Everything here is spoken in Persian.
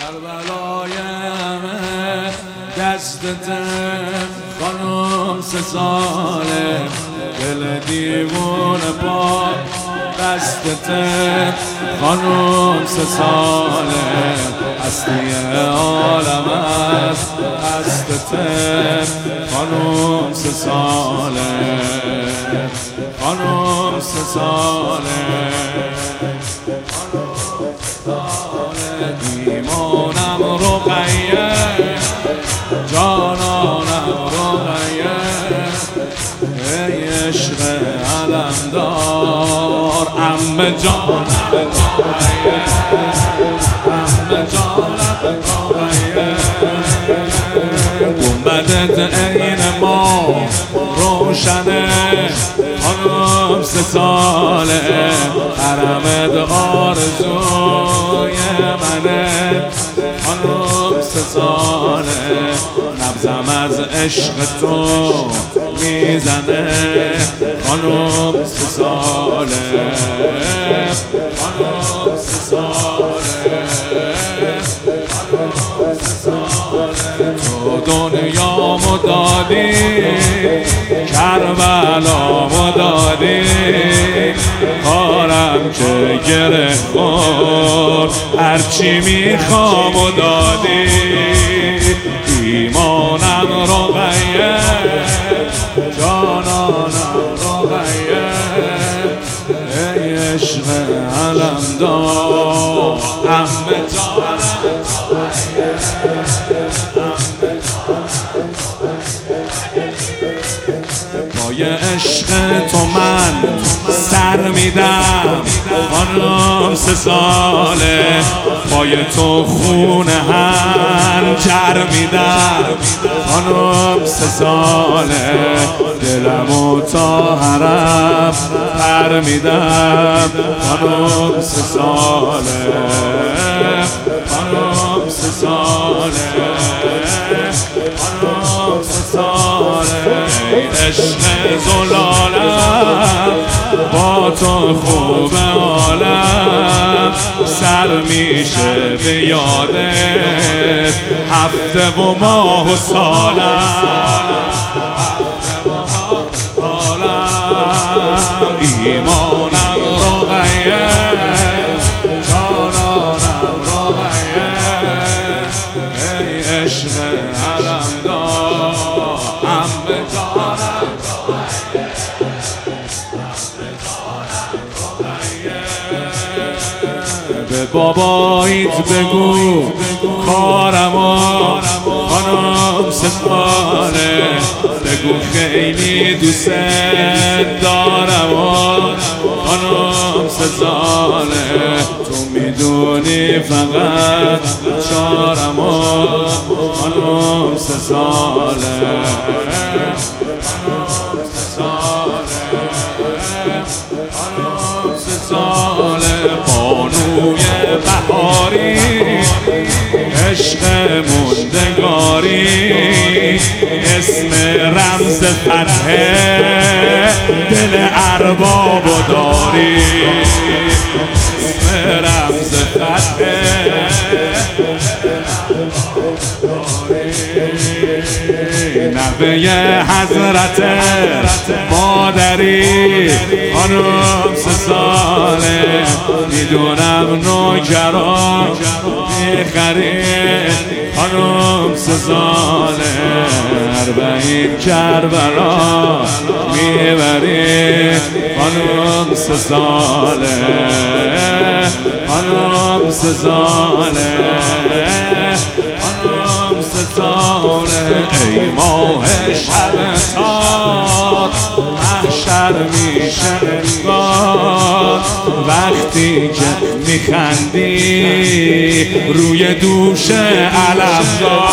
کربلای همه دستته خانم 3 ساله دل دیوونه پا دستته خانم 3 ساله هستی عالم است دستته خانم 3 ساله خانم 3 ساله ایمانم رقیه جانانم رقیه ای عشق علمدار عمه جانم رقیه عمه جانم رقیه گنبدت عین ما روشنه خانم 3 ساله حرمت آرزوی منه خانم 3 ساله نبضم از عشق تو میزنه خانم 3 ساله خانم 3 ساله خانم 3 ساله تو دنیامو دادی کربلامو دادی کارم که گره خورد هرچی میخوامو دادی ایمانم رقیه جانانم رقیه ای عشق علمدار عمه جانم رقیه پای عشق تو من سر میدم خانم 3 ساله پای تو خون هنجر میدم خانم 3 ساله دلمو تا حرم پر میدم خانم 3 ساله خانم 3 ساله خانم 3 ساله عشق زلالم با تو خوب عالم سر میشه به یادت هفته و ماه و سالم ایمانم رقیه جانانم رقیه ای عشق علمدار عمه جانم به باباییت بگو کارمو خانم 3 ساله بگو خیلی دوست دارم خانم 3 ساله تو میدونی فقط چارمو خانم 3 ساله خانم 3 ساله خانم 3 ساله بانوی بهاری عشق موندگاری اسم رمز فتحه دل اربابو داری اسم رمز فتحه نوه حضرت مادری خانم 3 ساله میدونم نوکران میخری خانم 3 ساله 40 کربلا میبری خانم 3 ساله خانم 3 ساله خانم 3 ساله ای ماه شب تار محشر میشه انگار وقتی که میخندی روی دوش علمدار